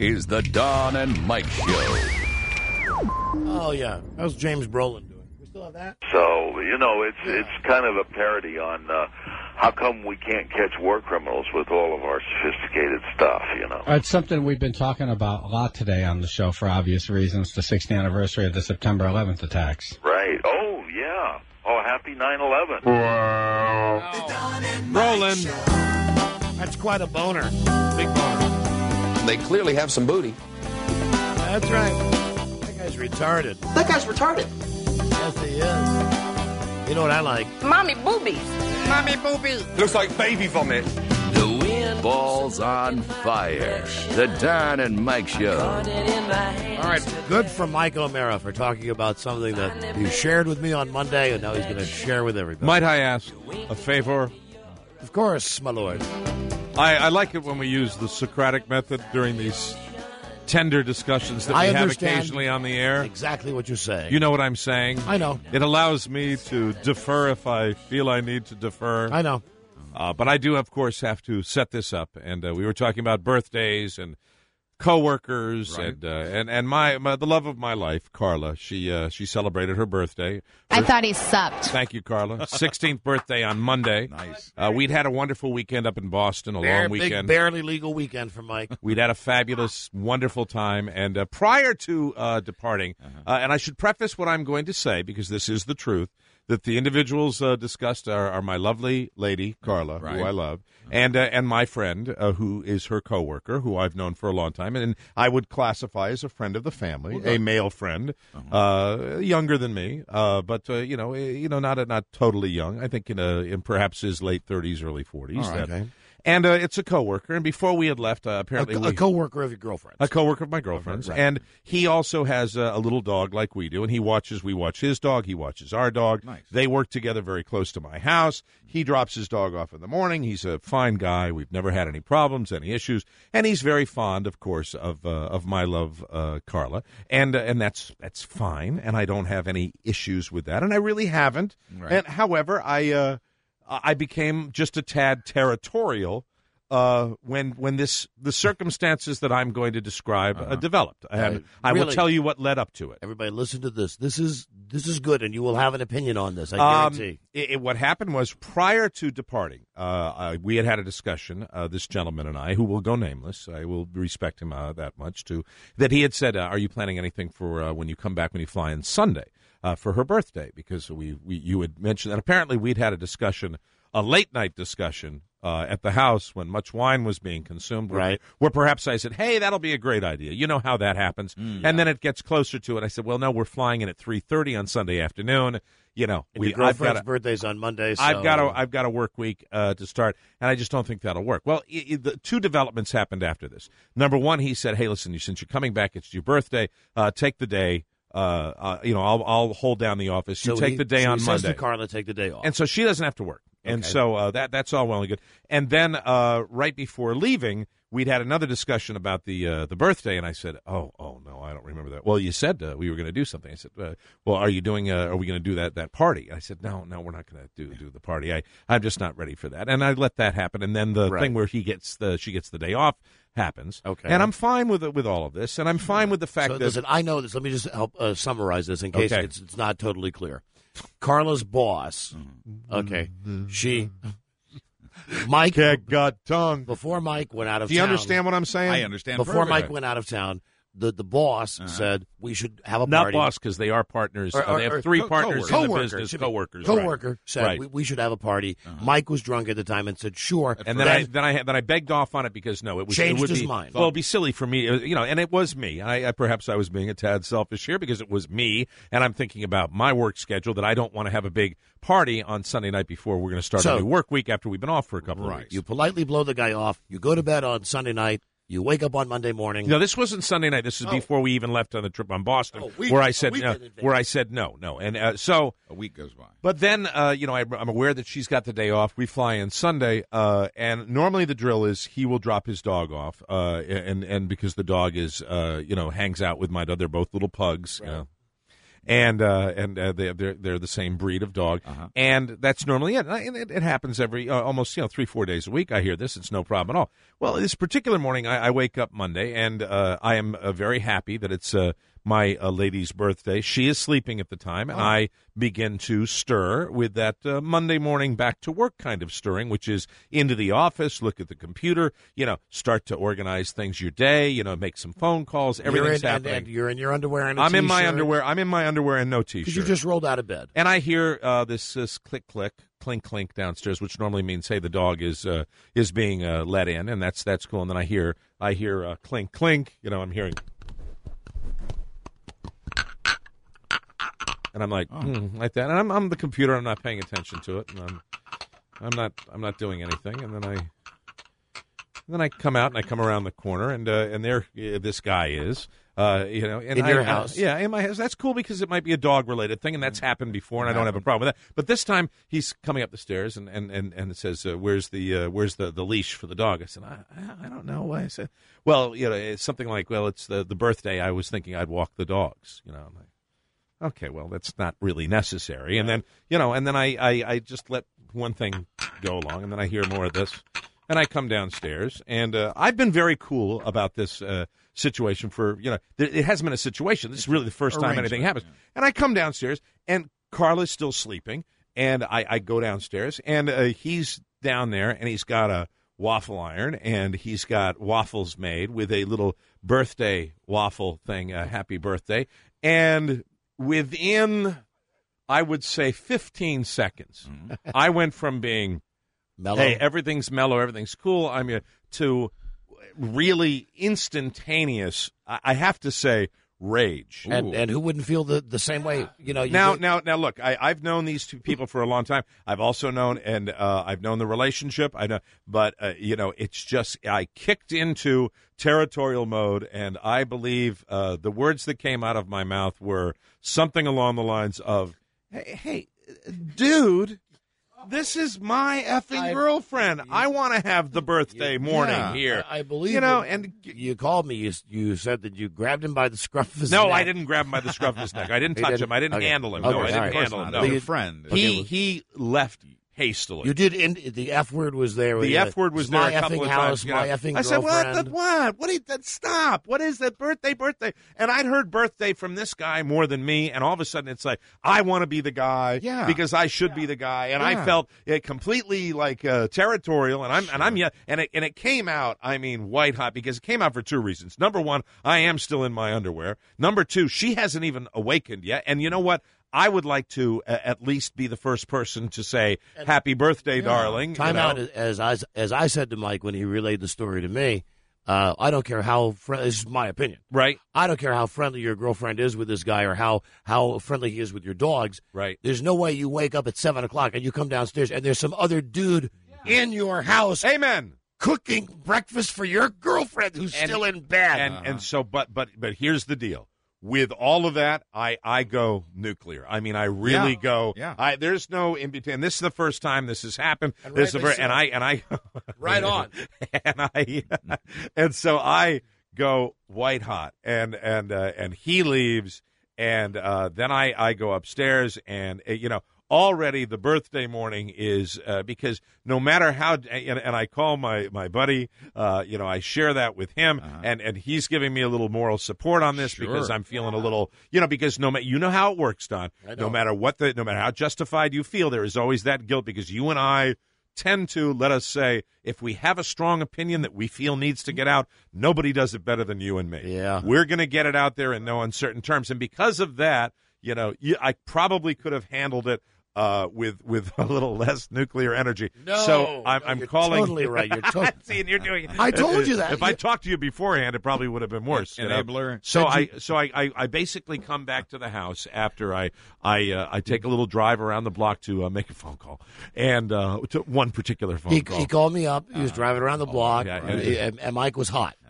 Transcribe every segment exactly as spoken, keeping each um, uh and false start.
is the Don and Mike Show. Oh, yeah. How's James Brolin doing? We still have that? So, you know, it's yeah. it's kind of a parody on uh, how come we can't catch war criminals with all of our sophisticated stuff, you know. It's something we've been talking about a lot today on the show for obvious reasons, the sixtieth anniversary of the September eleventh attacks. Right. Oh, yeah. Oh, happy nine eleven. Wow. Brolin. That's quite a boner. Big boner. They clearly have some booty. That's right. That guy's retarded. That guy's retarded. Yes, he is. You know what I like? Mommy boobies. Mommy boobies. Looks like baby vomit. The wind balls on fire. The Don and Mike Show. All right, good for Mike O'Mara for talking about something that he shared with me on Monday, and now he's going to share with everybody. Might I ask a favor? Of course, my lord. I, I like it when we use the Socratic method during these tender discussions that we I have understand occasionally on the air. Exactly what you're saying. You know what I'm saying? I know. It allows me to defer if I feel I need to defer. I know. Uh, but I do, of course, have to set this up. And uh, we were talking about birthdays and coworkers, right. and uh, and and my, my the love of my life, Carla. She uh, she celebrated her birthday. I her, thought he sucked. Thank you, Carla. sixteenth birthday on Monday. Nice. Uh, we'd had a wonderful weekend up in Boston, a Bare, long weekend. Big, barely legal weekend for Mike. We'd had a fabulous, wonderful time. And uh, prior to uh, departing, uh-huh. uh, and I should preface what I'm going to say because this is the truth, that the individuals uh, discussed are, are my lovely lady, Carla, right. who I love, and uh, and my friend, uh, who is her coworker, who I've known for a long time, and I would classify as a friend of the family, okay. a male friend, uh-huh. uh, younger than me, uh, but uh, you know, you know, not not totally young. I think in a, in perhaps his late thirties, early forties. Right, okay. And uh, it's a coworker. And before we had left, uh, apparently a, we, a coworker of your girlfriend's. A coworker of my girlfriend's. Right. And he also has a, a little dog like we do. And he watches, we watch his dog. He watches our dog. Nice. They work together very close to my house. He drops his dog off in the morning. He's a fine guy. We've never had any problems, any issues. And he's very fond, of course, of uh, of my love, uh, Carla. And uh, and that's that's fine. And I don't have any issues with that. And I really haven't. Right. And however, I uh, I became just a tad territorial Uh, when when this the circumstances that I'm going to describe uh, uh-huh. developed, and Uh, I will really? tell you what led up to it. Everybody, listen to this. This is this is good, and you will have an opinion on this. I Um, guarantee. it, it, what happened was prior to departing, uh, uh, we had had a discussion. Uh, this gentleman and I, who will go nameless, I will respect him uh, that much too. That he had said, uh, "Are you planning anything for uh, when you come back when you fly on Sunday uh, for her birthday?" Because we, we you had mentioned that apparently we'd had a discussion, a late night discussion. Uh, at the house when much wine was being consumed, where, right. where perhaps I said, hey, that'll be a great idea. You know how that happens. Mm, and then it gets closer to it. I said, well, no, we're flying in at three thirty on Sunday afternoon. You know, And we, your girlfriend's I've gotta, birthday's on Monday. So. I've got a, I've got a work week uh, to start, and I just don't think that'll work. Well, it, it, the two developments happened after this. Number one, he said, hey, listen, since you're coming back, it's your birthday, uh, take the day. Uh, uh, you know, I'll, I'll hold down the office. You so take he, the day so on he Monday. says to Carla, take the day off. And so she doesn't have to work. And Okay. so uh, that that's all well and good. And then uh, right before leaving, we'd had another discussion about the uh, the birthday, and I said, "Oh, oh no, I don't remember that." Well, you said uh, we were going to do something. I said, uh, "Well, are you doing? Uh, are we going to do that that party?" I said, "No, no, we're not going to do do the party. I I'm just not ready for that." And I let that happen. And then the Right. thing where he gets the she gets the day off happens. Okay. And I'm fine with it, with all of this, and I'm fine with the fact so, that listen, I know this. Let me just help uh, summarize this in case Okay. it's, it's not totally clear. Carla's boss, okay, she, Mike, cat got tongue. before Mike went out of Do you town. understand what I'm saying? I understand. Before perfectly. Mike went out of town, the, the boss Uh-huh. said we should have a Not party. boss, because they are partners. Or- Uh, they or- have three co- partners in the coworker, business. excuse me. Coworkers. right. Coworker said Right. we, we should have a party. Uh-huh. Mike was drunk at the time and said sure. And then, I then I then I begged off on it because no, it was Changed it would his be, mind. Well, it'd be silly for me, uh, you know. And it was me. I, I perhaps I was being a tad selfish here because it was me, and I'm thinking about my work schedule that I don't want to have a big party on Sunday night before we're going to start So- a new work week after we've been off for a couple of Right. weeks. You politely blow the guy off. You go to bed on Sunday night. You wake up on Monday morning. No, this wasn't Sunday night. This is Oh. before we even left on the trip on Boston, Oh, week- where I a said weekend no, in where I said no, no, and uh, so. A week goes by. But then, uh, you know, I, I'm aware that she's got the day off. We fly in Sunday, uh, and normally the drill is he will drop his dog off, uh, and and because the dog is, uh, you know, hangs out with my dog. They're both little pugs, Right. you know. and uh, and uh, they, they're they're the same breed of dog, Uh-huh. and that's normally it. And it, it happens every uh, almost you know three four days a week. I hear this; it's no problem at all. Well, this particular morning, I, I wake up Monday, and uh, I am uh, very happy that it's uh, my uh, lady's birthday. She is sleeping at the time, and Oh. I begin to stir with that uh, Monday morning back to work kind of stirring, which is into the office, look at the computer, you know, start to organize things your day, you know, make some phone calls. You're Everything's in, and, happening. and you're in your underwear and a I'm in my t-shirt. underwear. I'm in my underwear and no t-shirt. Because you just rolled out of bed. And I hear uh, this this click click clink clink downstairs, which normally means hey the dog is uh, is being uh, let in, and that's that's cool. And then I hear I hear uh, clink clink. You know, I'm hearing, and I'm like hmm, like that. And I'm I'm the computer. I'm not paying attention to it, and I'm I'm not I'm not doing anything. And then I and then I come out and I come around the corner, and uh, and there uh, this guy is. Uh, you know, and In your I, house. I, yeah, in my house. That's cool because it might be a dog-related thing, and that's happened before, and I don't have a problem with that. But this time, he's coming up the stairs, and and and, and it says, uh, "Where's the uh, where's the, the leash for the dog?" I said, "I I don't know." I said, "Well, you know, it's something like, well, it's the the birthday. I was thinking I'd walk the dogs." You know, I'm like, okay, well, that's not really necessary. And then you know, and then I I, I just let one thing go along, and then I hear more of this. And I come downstairs, and uh, I've been very cool about this uh, situation for, you know, th- it hasn't been a situation. This is really the first time anything happens. Yeah. And I come downstairs, and Carla's still sleeping, and I, I go downstairs, and uh, he's down there, and he's got a waffle iron, and he's got waffles made with a little birthday waffle thing, uh, happy birthday. And within, I would say, fifteen seconds, I went from being... Mellow. Hey, everything's mellow, everything's cool. I mean, to really instantaneous, I I have to say, rage. and and who wouldn't feel the, the same way? You know. You Now, go- now, now, look, I, I've known these two people for a long time. I've also known, and uh, I've known the relationship. I know, but uh, you know, it's just I kicked into territorial mode, and I believe uh, the words that came out of my mouth were something along the lines of, "Hey, hey dude." This is my effing I- girlfriend. I want to have the birthday morning Yeah. here. I, I believe you know, it. and you called me. You you said that you grabbed him by the scruff of his no, neck. I didn't grab him by the scruff of his neck. I didn't He touch didn't? him. I didn't Okay. handle him. Okay, No, I all didn't right. handle him. Not. No, They're You- your friend. he he left hastily. You did. In, the F word was there. The You- F word was it's there my a couple effing of house, times. you know. my effing I said, "What? girlfriend. The, what? What? Is that? Stop! What is that? Birthday, birthday!" And I'd heard birthday from this guy more than me, and all of a sudden it's like I want to be the guy, Yeah. because I should be the guy, and I Yeah. felt it completely like uh, territorial, and I'm and I'm yeah, and it and it came out. I mean, white hot, because it came out for two reasons. Number one, I am still in my underwear. Number two, she hasn't even awakened yet, and you know what? I would like to uh, at least be the first person to say "Happy birthday, darling." you Time know? out, as I as I said to Mike when he relayed the story to me. Uh, I don't care how friendly. This is my opinion. Right, I don't care how friendly your girlfriend is with this guy or how how friendly he is with your dogs. right. There's no way you wake up at seven o'clock and you come downstairs and there's some other dude in your house Amen. cooking breakfast for your girlfriend who's And- still in bed. And and so, but but but here's the deal. With all of that, I, I go nuclear. I mean, I really Yeah. go. Yeah. I there's no in between. This is the first time this has happened. And This is the rightly fir- and so. I and I Right on. and I and so I go white hot, and and uh, and he leaves, and uh, then I I go upstairs, and uh, you know. Already the birthday morning is uh, because no matter how and, and I call my my buddy, uh, you know, I share that with him, Uh-huh. and and he's giving me a little moral support on this Sure. because I'm feeling a little, you know, because no matter you know how it works, Don. I No know. matter what the no matter how justified you feel, there is always that guilt because you and I tend to, let us say, if we have a strong opinion that we feel needs to get out, nobody does it better than you and me. Yeah. We're going to get it out there in no uncertain terms, and because of that, you know, you, I probably could have handled it. Uh, with with a little less nuclear energy. No, so I'm, no, I'm you're calling. totally right. You're to- See, and you're doing. I told you that. If I You- talked to you beforehand, it probably would have been worse. you know? Enabler. So I so I, I, I basically come back to the house after I I uh, I take a little drive around the block to uh, make a phone call, and uh, to one particular phone He, call. he called me up. He was driving around the block, yeah, and, yeah. and, and Mike was hot.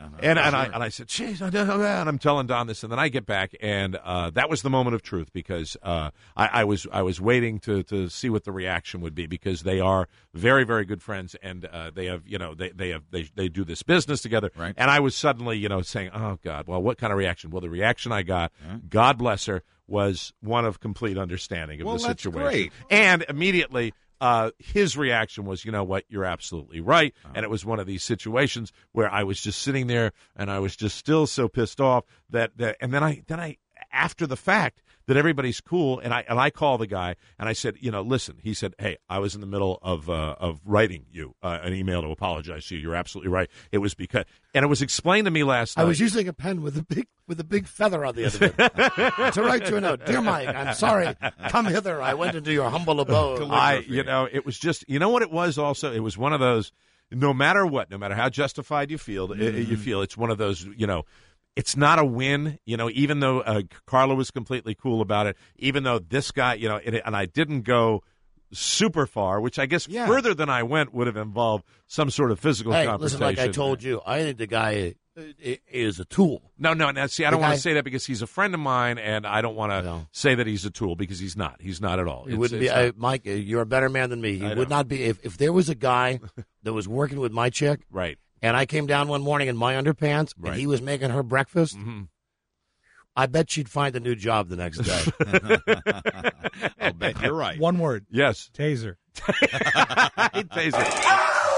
Uh-huh. And and I and I said, "Jeez," and I'm telling Don this, and then I get back, and uh, that was the moment of truth because uh, I, I was I was waiting to, to see what the reaction would be because they are very very good friends, and uh, they have you know they they have they they do this business together, right. And I was suddenly you know saying, "Oh God, well, what kind of reaction?" Well, the reaction I got, yeah. God bless her, was one of complete understanding of well, the that's situation, great. and immediately. Uh, his reaction was, you know what, you're absolutely right. Oh. And it was one of these situations where I was just sitting there and I was just still so pissed off that, that and then I, then I, after the fact that everybody's cool. And I, and I call the guy and I said, you know, listen, he said, hey, I was in the middle of, uh, of writing you uh, an email to apologize to you. You're absolutely right. It was because, and it was explained to me last night. I was using a pen with a big, with a big feather on the end of it to write you a note. Dear Mike, I'm sorry. Come hither. I went into your humble abode. I, you know, it was just, you know what it was also? It was one of those, no matter what, no matter how justified you feel, mm. you feel, it's one of those, you know, it's not a win, you know, even though uh, Carla was completely cool about it, even though this guy, you know, it, and I didn't go super far, which I guess yeah. further than I went would have involved some sort of physical hey, conversation. Listen, like I told you, I think the guy is a tool. No, no, now see, I don't the want guy, to say that because he's a friend of mine, and I don't want to say that he's a tool because he's not. He's not at all. He it's, wouldn't it's be, I, Mike. You're a better man than me. He I would know. not be if, if there was a guy that was working with my chick, right? And I came down one morning in my underpants, right. and he was making her breakfast. Mm-hmm. I bet she'd find a new job the next day. I'll bet you're right. One word. Yes. Taser. Taser.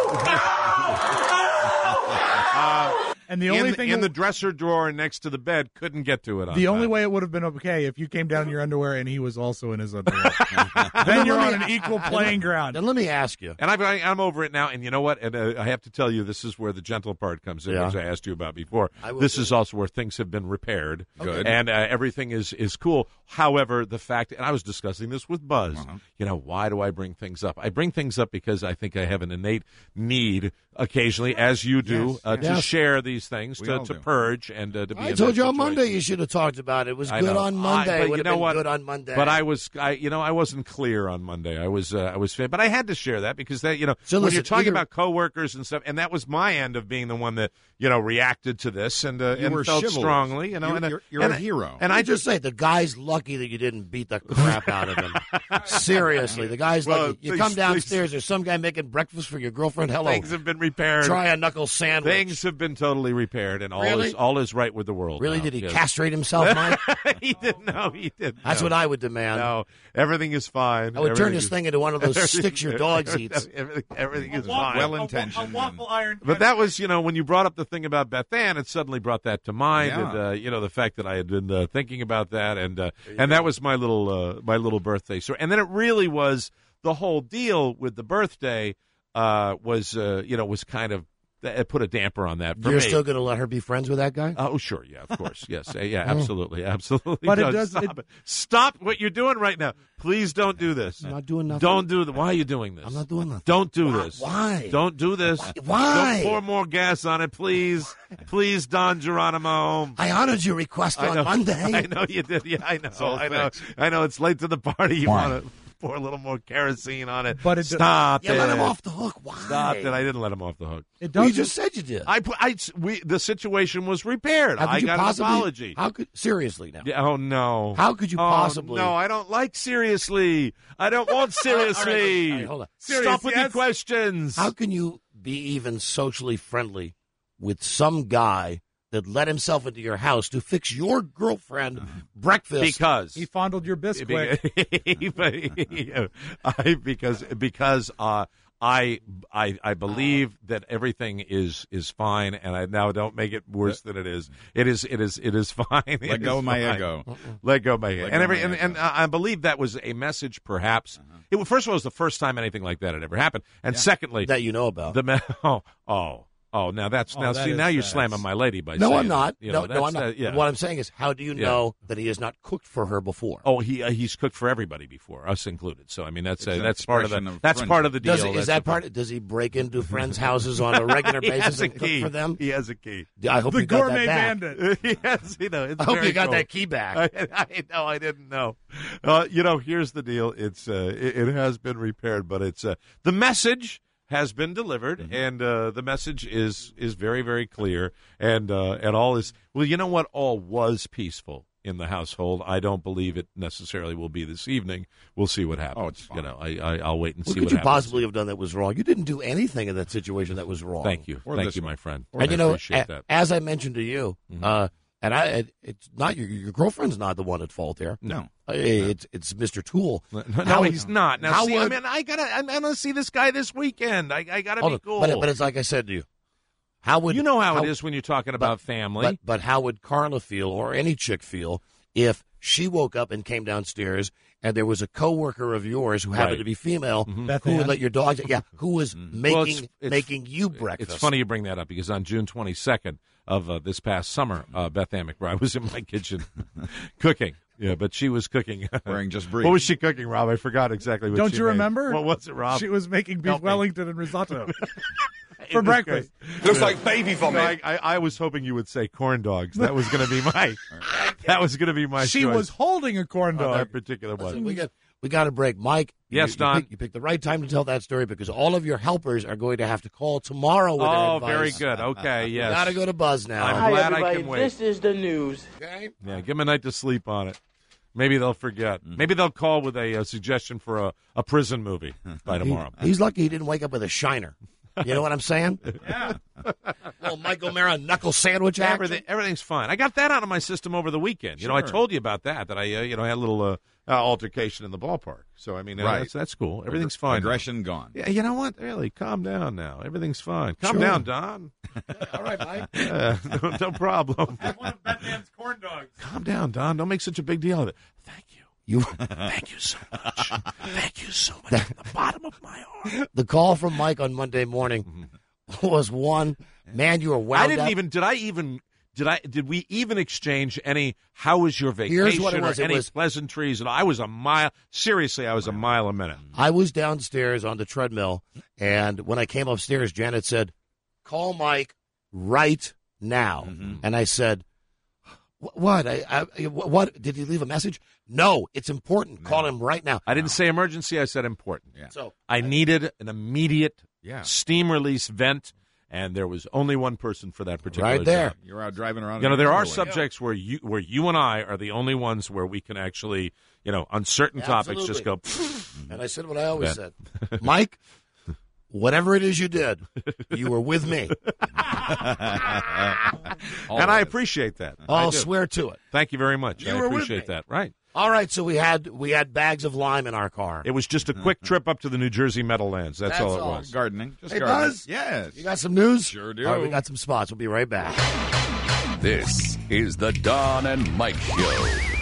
uh, and the only in, thing in that, the dresser drawer next to the bed couldn't get to it on the time. only way it would have been okay if you came down in your underwear and he was also in his underwear. Then you're on an equal playing ground. Then let me ask you. And I'm, I'm over it now. And you know what? And uh, I have to tell you, this is where the gentle part comes in, yeah. as I asked you about before. do. This is also where things have been repaired. Good. And uh, everything is, is cool. However, the fact, and I was discussing this with Buzz, uh-huh. you know, why do I bring things up? I bring things up because I think I have an innate need occasionally, as you do, yes, uh, yes. to share these things, We to, all to do. purge, and uh, to be I in told that you on situation. Monday you should have talked about it. It was I good know. on Monday. I, it but would you have know been what? good on Monday. But I was, I, you know, I wasn't clear on Monday. I was, uh, I was, but I had to share that because that, you know, So when listen, you're talking either- about coworkers and stuff, and that was my end of being the one that, you know, reacted to this and, uh, You and were felt chivalrous. strongly, you know, You're- and, uh, you're- you're and, a hero. And I I just say the guy's lucky that you didn't beat the crap out of him. Seriously, the guy's Well, lucky. You please, come please. downstairs, there's some guy making breakfast for your girlfriend. Hello, things have been repaired. try a knuckle sandwich. Things have been totally repaired, and all Really? is all is right with the world. Really? now. Did he Yes. castrate himself, Mike? he didn't. No, he didn't. That's no. what I would demand. No, everything is fine. I would turn Everything this is- thing into one of those sticks your dogs eats. Everything, everything is waffle- fine. Well intentioned. A waffle iron. But that was, you know, when you brought up the thing about Beth Ann, it suddenly brought that to mind, Yeah. and uh, you know, the fact that I had been uh, thinking about that, and uh, and that was my little uh, my little birthday story. And then it really was the whole deal with the birthday uh, was, uh, you know, was kind of it put a damper on that for You're me. still going to let her be friends with that guy? Oh, sure, yeah, of course, yes, Uh, yeah, absolutely, absolutely. But it No, does- stop it- it. Stop what you're doing right now. Please don't do this. I'm not doing nothing. Don't do that. Why are you doing this? I'm not doing nothing. Don't do Why- this. why? Don't do this. Why? Don't pour more gas on it, please. Please, Don Geronimo. I honored your request I on know, Monday. I know you did. Yeah, I know. all I know. fixed. I know. It's late to the party. You want to pour a little more kerosene on it. But it- Stop You it. let him off the hook. Why? Stop it. I didn't let him off the hook. It Well, you doesn't. just said you did. I, put- I, we, the situation was repaired. How could I you got possibly, an apology. How could seriously now? Yeah, oh no! How could you Oh, possibly- No, I don't like seriously. I don't want seriously. All right, hold on. Stop with yes? your questions. How can you be even socially friendly with some guy that let himself into your house to fix your girlfriend breakfast? Because He fondled your Bisquick. because I because because uh, I I I believe that everything is is fine, and I now don't make it worse than it is. It is it is it is fine. It Let go is of my fine. ego. Let go of my ego. Let And go every of my and, and ego. I believe that was a message, perhaps. It was, first of all, it was the first time anything like that had ever happened, and secondly, that you know about. the me- oh oh. Oh, now that's Oh, now. that See, is- now you're that's- slamming my lady by no, saying I'm not. that. You no, know, no, I'm that's, not. uh, yeah. What I'm saying is, how do you Yeah. know that he has not cooked for her before? Oh, he uh, he's cooked for everybody before, us included. So I mean, that's uh, It's an that's part of the expression of that's part of the deal. Does, That's is that the part? Does he break into friends' houses on a regular he basis has a and cook key for them? He has a key. I hope The you got gourmet that back. bandit. yes, you know. It's I hope very you got cool. that key back. I, I know. I didn't know. Uh, you know, here's the deal. It's uh, it, it has been repaired, but it's uh, the message has been delivered, mm-hmm. and uh, the message is is very, very clear. And uh, and all is well. You know what? All was peaceful in the household. I don't believe it necessarily will be this evening. We'll see what happens. Oh, it's fine. You know, I, I I'll wait and what see could what you happens. possibly have done that was wrong? You didn't do anything in that situation that was wrong. Thank you, Or thank you, one. my friend. And I you know, appreciate a, that. as I mentioned to you, mm-hmm. uh, and I, it, it's not your your girlfriend's not the one at fault there. No, uh, it's it's Mister Toole. No, no How- he's not. Now, how see, would- I mean, I gotta, I'm gonna see this guy this weekend. I, I gotta Hold be on, cool. But, but it's like I said to you. How would you know how, how it is when you're talking about family? But, but how would Carla feel, or any chick feel, if she woke up and came downstairs and there was a coworker of yours who happened Right. to be female Mhm. Beth who would Ann? let your dogs? Yeah, who was making Well, it's- it's- making you breakfast? It's funny you bring that up because on June twenty-second of uh, this past summer, uh, Beth Ann McBride was in my kitchen cooking. Yeah, but she was cooking. Wearing just brief. What was she cooking, Rob? I forgot exactly what Don't she you made. remember? What was it, Rob? She was making beef Help me. Wellington and risotto It for was breakfast. great. Looks like baby No, vomit. I, I, I was hoping you would say corn dogs. That was going to be my. That was going to be my. She choice was holding a corn on that dog. particular Listen, one. we got we got to break, Mike. you- Yes, you, Don. picked, you picked the right time to tell that story because all of your helpers are going to have to call tomorrow with their Oh, advice. very good. Okay, yes. Got to go to Buzz now. I'm Hi, glad everybody. I can wait. This is the news. Okay. Yeah, give them a night to sleep on it. Maybe they'll forget. Mm-hmm. Maybe they'll call with a, a suggestion for a, a prison movie by tomorrow. He- he's lucky he didn't wake up with a shiner. You know what I'm saying? Yeah. Little Mike O'Mara knuckle sandwich action. Everything, everything's fine. I got that out of my system over the weekend. You know, I Sure. told you about that. That I, uh, you know, had a little uh, uh, altercation in the ballpark. So I mean, uh, Right. that's that's cool. Everything's fine. now. Aggression gone. Yeah, you know what? Really, calm down now. Everything's fine. Calm Sure. down, Don. All right, Mike. Yeah, no, no problem. One of Beth Ann's corn dogs. Calm down, Don. Don't make such a big deal of it. Thank you. You. Thank you so much. Thank you so much from the bottom of my heart. The call from Mike on Monday morning was one. Man, you were wound I didn't up. even. Did I even? Did I? Did we even exchange any? How was your vacation? Here's what it was. Or It any was- pleasantries? And I was a mile. Seriously, I was a mile a minute. I was downstairs on the treadmill, and when I came upstairs, Janet said, "Call Mike right now." Mm-hmm. And I said, "Wh- "What? I, I, what? Did he leave a message?" No, it's important. Call him right now. I didn't say emergency. I said important. Yeah. So I needed an immediate Yeah. steam release vent, and there was only one person for that particular Right there. job. You're out driving around. You know, in there your are underwear. subjects where you where you and I are the only ones where we can actually, you know, on certain topics just go. and I said what I always Bet. said, Mike. Whatever it is you did, you were with me. and I appreciate that. I I'll do. swear to it. Thank you very much. You I were with appreciate me. that. Right. All right, so we had we had bags of lime in our car. It was just a quick trip up to the New Jersey Meadowlands. That's, That's all it all. was. Gardening. Just Hey, gardening. Buzz? Yes. You got some news? Sure do. All right, we got some spots. We'll be right back. This is the Don and Mike Show.